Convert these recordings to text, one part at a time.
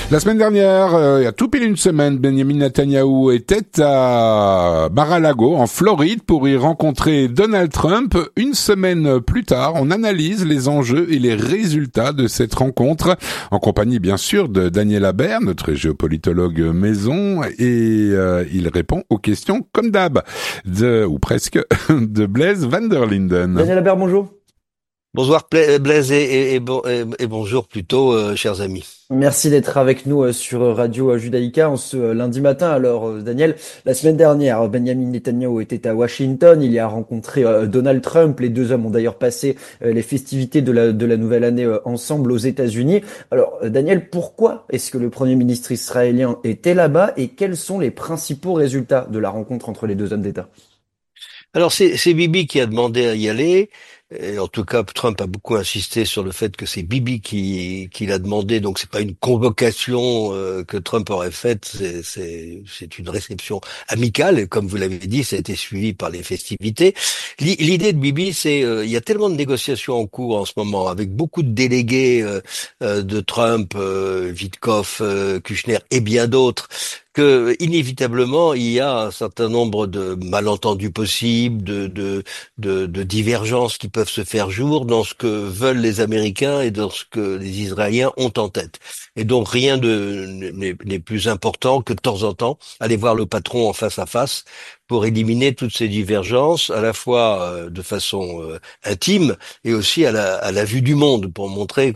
La semaine dernière, il y a tout pile une semaine, Benjamin Netanyahou était à Mar-a-Lago, en Floride, pour y rencontrer Donald Trump. Une semaine plus tard, on analyse les enjeux et les résultats de cette rencontre, en compagnie bien sûr de Daniel Habert, notre géopolitologue maison, et il répond aux questions comme d'hab, ou presque, de Blaise van der Linden. Daniel Habert, bonjour. Bonsoir Blaise et bonjour plutôt, chers amis. Merci d'être avec nous sur Radio Judaïka en ce lundi matin. Alors Daniel, la semaine dernière, Benjamin Netanyahou était à Washington, il y a rencontré Donald Trump. Les deux hommes ont d'ailleurs passé les festivités de la nouvelle année ensemble aux États-Unis. Alors Daniel, pourquoi est-ce que le Premier ministre israélien était là-bas et quels sont les principaux résultats de la rencontre entre les deux hommes d'État? Alors c'est Bibi qui a demandé à y aller. Et en tout cas, Trump a beaucoup insisté sur le fait que c'est Bibi qui l'a demandé, donc c'est pas une convocation que Trump aurait faite, c'est une réception amicale, et comme vous l'avez dit, ça a été suivi par les festivités. L'idée de Bibi, c'est il y a tellement de négociations en cours en ce moment, avec beaucoup de délégués de Trump, Witkoff, Kushner et bien d'autres, que inévitablement il y a un certain nombre de malentendus possibles, de divergences qui peuvent se faire jour dans ce que veulent les Américains et dans ce que les Israéliens ont en tête. Et donc rien n'est plus important que de temps en temps aller voir le patron en face à face pour éliminer toutes ces divergences, à la fois de façon intime et aussi à la vue du monde, pour montrer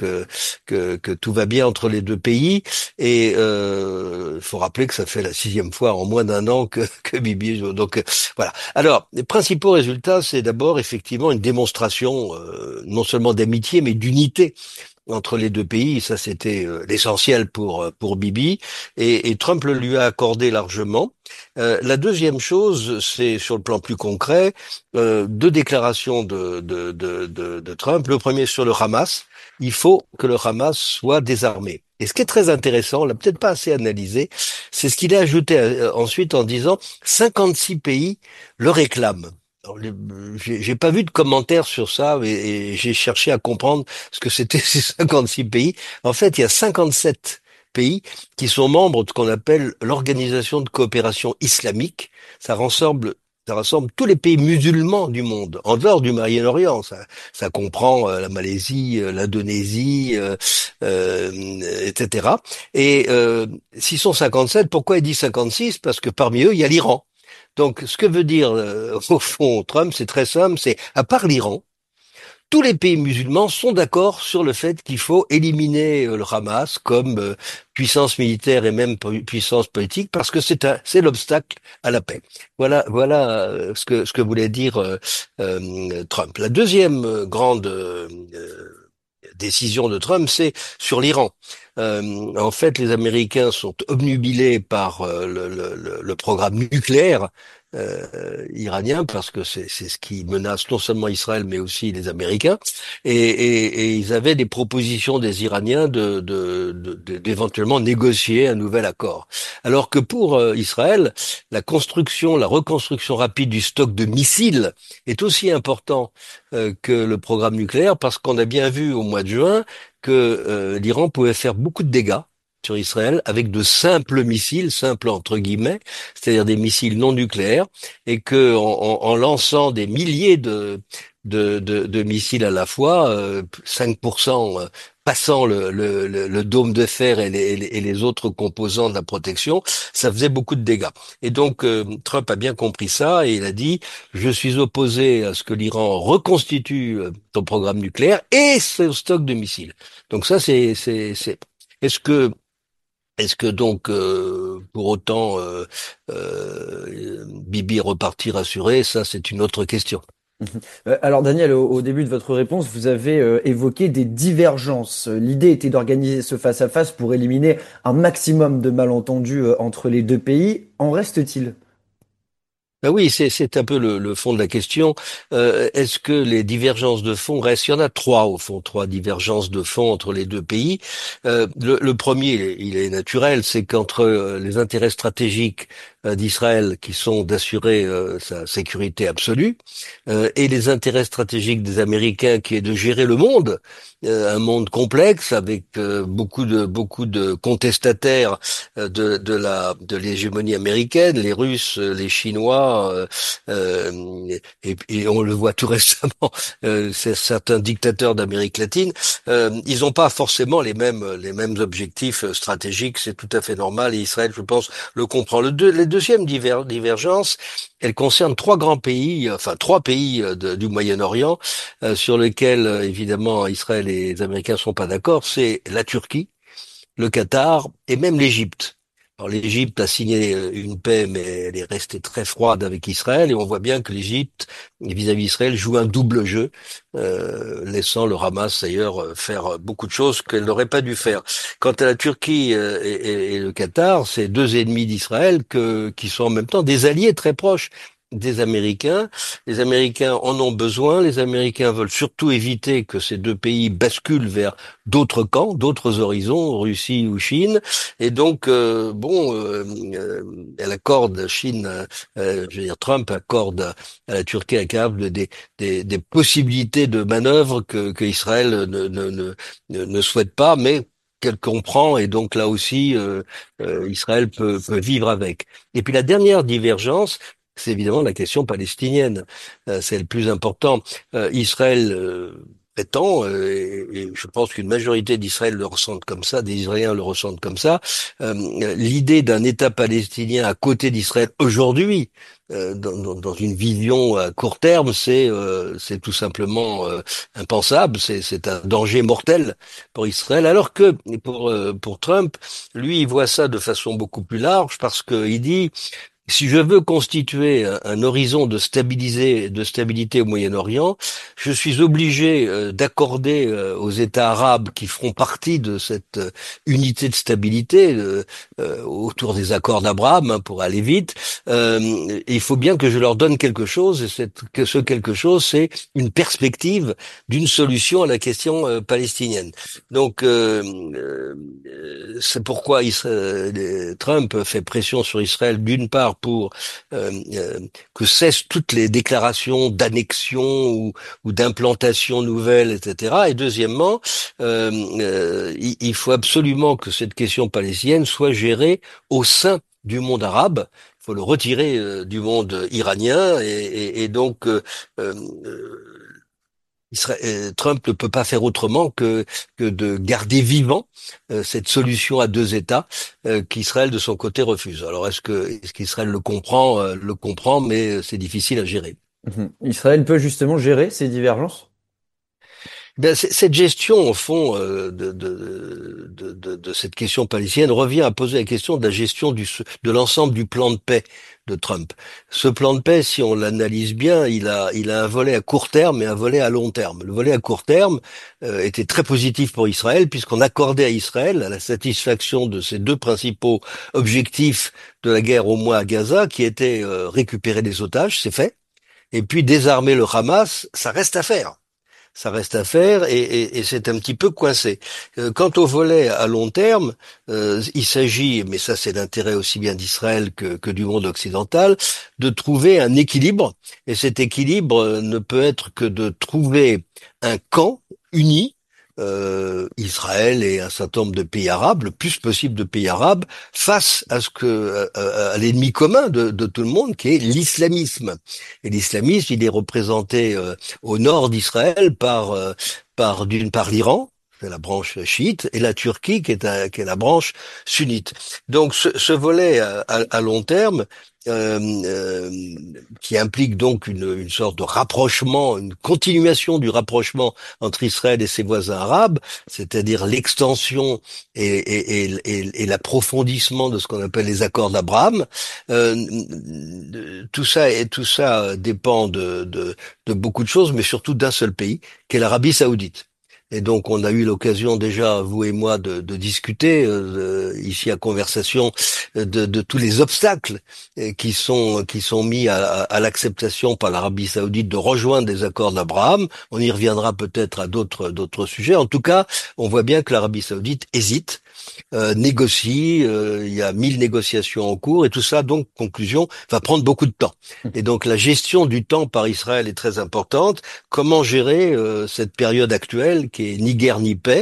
que tout va bien entre les deux pays. Et il faut rappeler que ça fait la 6e fois en moins d'un an que Bibi joue. Donc voilà. Alors, les principaux résultats, c'est d'abord effectivement une démonstration non seulement d'amitié, mais d'unité entre les deux pays. Ça, c'était l'essentiel pour Bibi, et Trump le lui a accordé largement. La deuxième chose, c'est sur le plan plus concret, deux déclarations de Trump. Le premier sur le Hamas. Il faut que le Hamas soit désarmé. Et ce qui est très intéressant, on l'a peut-être pas assez analysé, c'est ce qu'il a ajouté ensuite en disant 56 pays le réclament. Alors, j'ai pas vu de commentaires sur ça, et j'ai cherché à comprendre ce que c'était ces 56 pays. En fait, il y a 57 pays qui sont membres de ce qu'on appelle l'Organisation de coopération islamique. Ça rassemble tous les pays musulmans du monde, en dehors du Moyen-Orient. Ça comprend la Malaisie, l'Indonésie, etc. Et s'ils sont 57, pourquoi il dit 56? Parce que parmi eux, il y a l'Iran. Donc, ce que veut dire, au fond, Trump, c'est très simple, c'est, à part l'Iran, tous les pays musulmans sont d'accord sur le fait qu'il faut éliminer le Hamas comme puissance militaire et même puissance politique, parce que c'est l'obstacle à la paix. Voilà ce que voulait dire Trump. La deuxième grande décision de Trump, c'est sur l'Iran. En fait, les Américains sont obnubilés par le programme nucléaire iranien, parce que c'est ce qui menace non seulement Israël mais aussi les Américains, et ils avaient des propositions des Iraniens d'éventuellement négocier un nouvel accord. Alors que pour Israël, la reconstruction rapide du stock de missiles est aussi important que le programme nucléaire, parce qu'on a bien vu au mois de juin que l'Iran pouvait faire beaucoup de dégâts sur Israël avec de simples missiles, simples entre guillemets, c'est-à-dire des missiles non nucléaires, et que en lançant des milliers de missiles à la fois, 5% passant le dôme de fer et les autres composants de la protection, ça faisait beaucoup de dégâts. Et donc Trump a bien compris ça, et il a dit: je suis opposé à ce que l'Iran reconstitue son programme nucléaire et son stock de missiles. Donc ça, est-ce que donc, pour autant, Bibi repartit rassuré? Ça, c'est une autre question. Alors Daniel, au début de votre réponse, vous avez évoqué des divergences. L'idée était d'organiser ce face-à-face pour éliminer un maximum de malentendus entre les deux pays. En reste-t-il? Ben oui, c'est un peu le fond de la question. Est-ce que les divergences de fond restent? Il y en a trois, au fond, trois divergences de fond entre les deux pays. Le premier, il est naturel, c'est qu'entre les intérêts stratégiques d'Israël qui sont d'assurer sa sécurité absolue, et les intérêts stratégiques des Américains qui est de gérer le monde, un monde complexe avec beaucoup de contestataires de l'hégémonie américaine, les Russes, les Chinois, et on le voit tout récemment, certains dictateurs d'Amérique latine. Ils n'ont pas forcément les mêmes objectifs stratégiques, c'est tout à fait normal, et Israël, je pense, le comprend. Les deuxièmes divergences, elles concernent trois pays du Moyen-Orient, sur lesquels évidemment Israël et les Américains sont pas d'accord. C'est la Turquie, le Qatar et même l'Égypte. Alors l'Égypte a signé une paix, mais elle est restée très froide avec Israël, et on voit bien que l'Égypte, vis-à-vis d'Israël, joue un double jeu, laissant le Hamas d'ailleurs faire beaucoup de choses qu'elle n'aurait pas dû faire. Quant à la Turquie et le Qatar, c'est deux ennemis d'Israël qui sont en même temps des alliés très proches des Américains. Les Américains en ont besoin. Les Américains veulent surtout éviter que ces deux pays basculent vers d'autres camps, d'autres horizons, Russie ou Chine. Et donc, elle accorde, Trump accorde à la Turquie capable des possibilités de manœuvre que Israël ne souhaite pas, mais qu'elle comprend, et donc là aussi, Israël peut vivre avec. Et puis la dernière divergence, c'est évidemment la question palestinienne. C'est le plus important. Israël prétend, et je pense qu'une majorité d'Israël le ressentent comme ça, des Israéliens le ressentent comme ça, l'idée d'un État palestinien à côté d'Israël aujourd'hui, dans une vision à court terme, c'est tout simplement impensable. C'est un danger mortel pour Israël. Alors que pour Trump, lui, il voit ça de façon beaucoup plus large, parce qu'il dit: si je veux constituer un horizon de stabilité au Moyen-Orient, je suis obligé d'accorder aux États arabes qui feront partie de cette unité de stabilité autour des accords d'Abraham, hein, pour aller vite. Il faut bien que je leur donne quelque chose, et ce quelque chose, c'est une perspective d'une solution à la question palestinienne. Donc, c'est pourquoi Trump fait pression sur Israël, d'une part pour que cessent toutes les déclarations d'annexion ou d'implantation nouvelle, etc. Et deuxièmement, il faut absolument que cette question palestinienne soit gérée au sein du monde arabe. Il faut le retirer du monde iranien, et donc Trump ne peut pas faire autrement que de garder vivant cette solution à deux États qu'Israël de son côté refuse. Alors est-ce qu'Israël le comprend, mais c'est difficile à gérer. Israël peut justement gérer ces divergences? Ben, cette gestion, au fond, de cette question palestinienne revient à poser la question de la gestion de l'ensemble du plan de paix de Trump. Ce plan de paix, si on l'analyse bien, il a un volet à court terme et un volet à long terme. Le volet à court terme était très positif pour Israël, puisqu'on accordait à Israël la satisfaction de ses deux principaux objectifs de la guerre, au moins à Gaza, qui étaient récupérer des otages, c'est fait, et puis désarmer le Hamas, ça reste à faire. Ça reste à faire, et c'est un petit peu coincé. Quant au volet à long terme, il s'agit, mais ça c'est l'intérêt aussi bien d'Israël que du monde occidental, de trouver un équilibre. Et cet équilibre ne peut être que de trouver un camp uni, Israël et un certain nombre de pays arabes, le plus possible de pays arabes, face à l'ennemi commun de tout le monde, qui est l'islamisme. Et l'islamisme, il est représenté au nord d'Israël d'une part l'Iran, c'est la branche chiite, et la Turquie qui est la branche sunnite. Donc ce volet à long terme, qui implique donc une sorte de rapprochement, une continuation du rapprochement entre Israël et ses voisins arabes, c'est-à-dire l'extension et l'approfondissement de ce qu'on appelle les accords d'Abraham. Tout ça dépend de beaucoup de choses, mais surtout d'un seul pays, qui est l'Arabie Saoudite. Et donc, on a eu l'occasion déjà, vous et moi, de discuter ici à Conversation de tous les obstacles qui sont mis à l'acceptation par l'Arabie Saoudite de rejoindre les accords d'Abraham. On y reviendra peut-être à d'autres sujets. En tout cas, on voit bien que l'Arabie Saoudite hésite. négocie. Il y a 1000 négociations en cours et tout ça, donc, conclusion, va prendre beaucoup de temps. Et donc, la gestion du temps par Israël est très importante. Comment gérer cette période actuelle qui est ni guerre ni paix?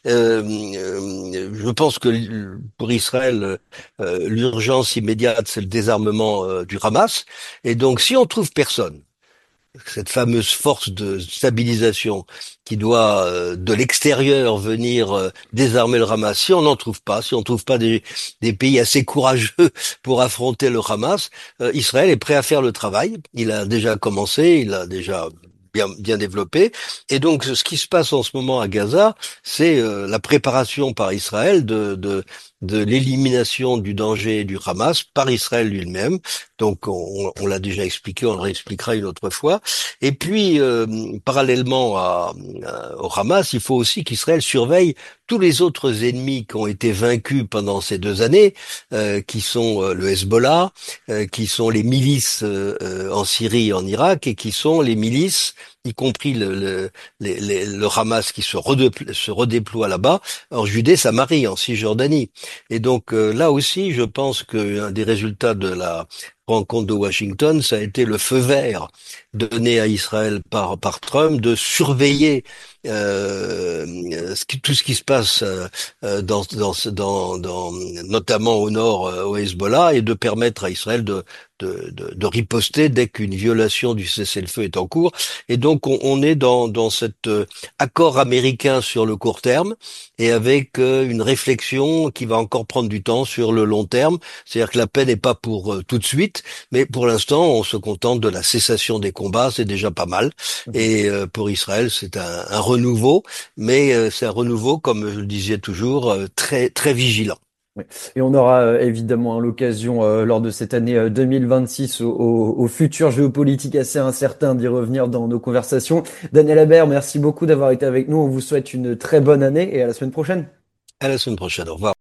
Je pense que pour Israël, l'urgence immédiate, c'est le désarmement du Hamas. Et donc, si on trouve personne, cette fameuse force de stabilisation qui doit de l'extérieur venir désarmer le Hamas, si on n'en trouve pas, si on ne trouve pas des pays assez courageux pour affronter le Hamas, Israël est prêt à faire le travail. Il a déjà commencé, il a déjà bien développé. Et donc, ce qui se passe en ce moment à Gaza, c'est la préparation par Israël de l'élimination du danger du Hamas par Israël lui-même. Donc, on l'a déjà expliqué, on le réexpliquera une autre fois. Et puis, parallèlement au Hamas, il faut aussi qu'Israël surveille tous les autres ennemis qui ont été vaincus pendant ces 2 années, qui sont le Hezbollah, qui sont les milices en Syrie et en Irak, et qui sont les milices, y compris le Hamas qui se redéploie là-bas, en Judée, Samarie, en Cisjordanie. Et donc là aussi, je pense qu'un des résultats de la rencontre de Washington, ça a été le feu vert donné à Israël par Trump de surveiller tout ce qui se passe notamment au nord, au Hezbollah, et de permettre à Israël de riposter dès qu'une violation du cessez-le-feu est en cours. Et donc on est dans cet accord américain sur le court terme, et avec une réflexion qui va encore prendre du temps sur le long terme. C'est-à-dire que la paix n'est pas pour tout de suite, mais pour l'instant on se contente de la cessation des combats, c'est déjà pas mal. Et pour Israël c'est un renouveau, mais c'est un renouveau, comme je le disais toujours, très très vigilant. Oui. Et on aura évidemment l'occasion lors de cette année 2026 au futur géopolitique assez incertain d'y revenir dans nos conversations. Daniel Habert, merci beaucoup d'avoir été avec nous. On vous souhaite une très bonne année et à la semaine prochaine. À la semaine prochaine. Au revoir.